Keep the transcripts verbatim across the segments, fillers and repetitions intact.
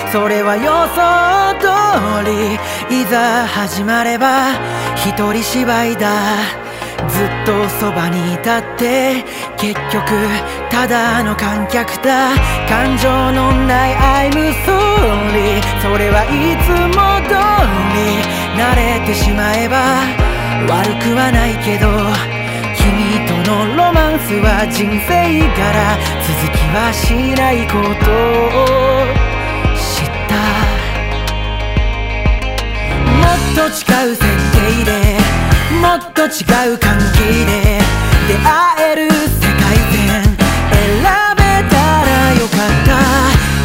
それは予想通り、いざ始まれば一人芝居だ。ずっとそばにいたって結局ただの観客だ。感情のない I'm sorry、 それはいつも通り慣れてしまえば悪くはないけど、君とのロマンスは人生柄、続きはしないことを知った。もっと違う設定でもっと違う関係で出会える世界線選べたらよかった。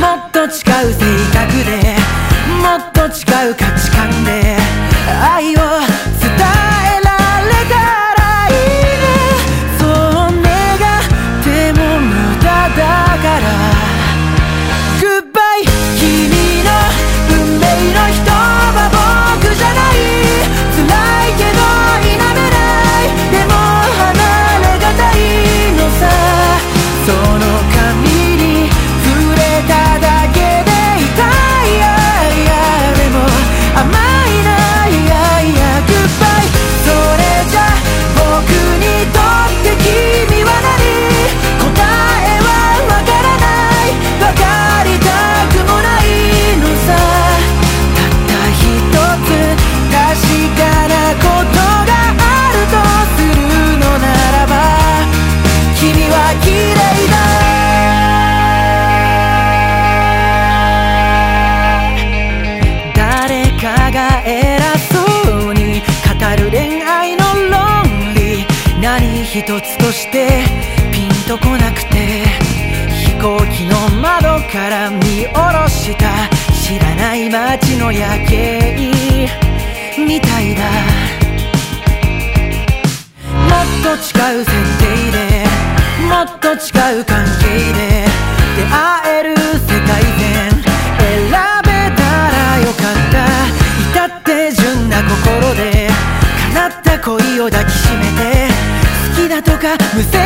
もっと違う性格でもっと違う価値観で愛を伝えられたらいいね。そう願っても無駄だから。 Goodbye 君の運命の人は僕じゃない。辛いけど否めない、でも離れがたいのさ。その髪に触れただけで痛い、いやいやでも甘いな、いやいや Goodbye。 それじゃ僕にとって君は何、答えはわからない、わかりたくもないのさ。たった一つ確かなことがあるとするのならば、君は綺麗だ。誰かが偉そうに語る恋愛の論理、何一つとしてピンとこなくて、飛行機の窓から見下ろした知らない街の夜景みたいだ。もっと違う設定でもっと違う関係で出会える世界線選べたらよかった。至って純な心で叶った恋を抱きしめて、好きだとか無責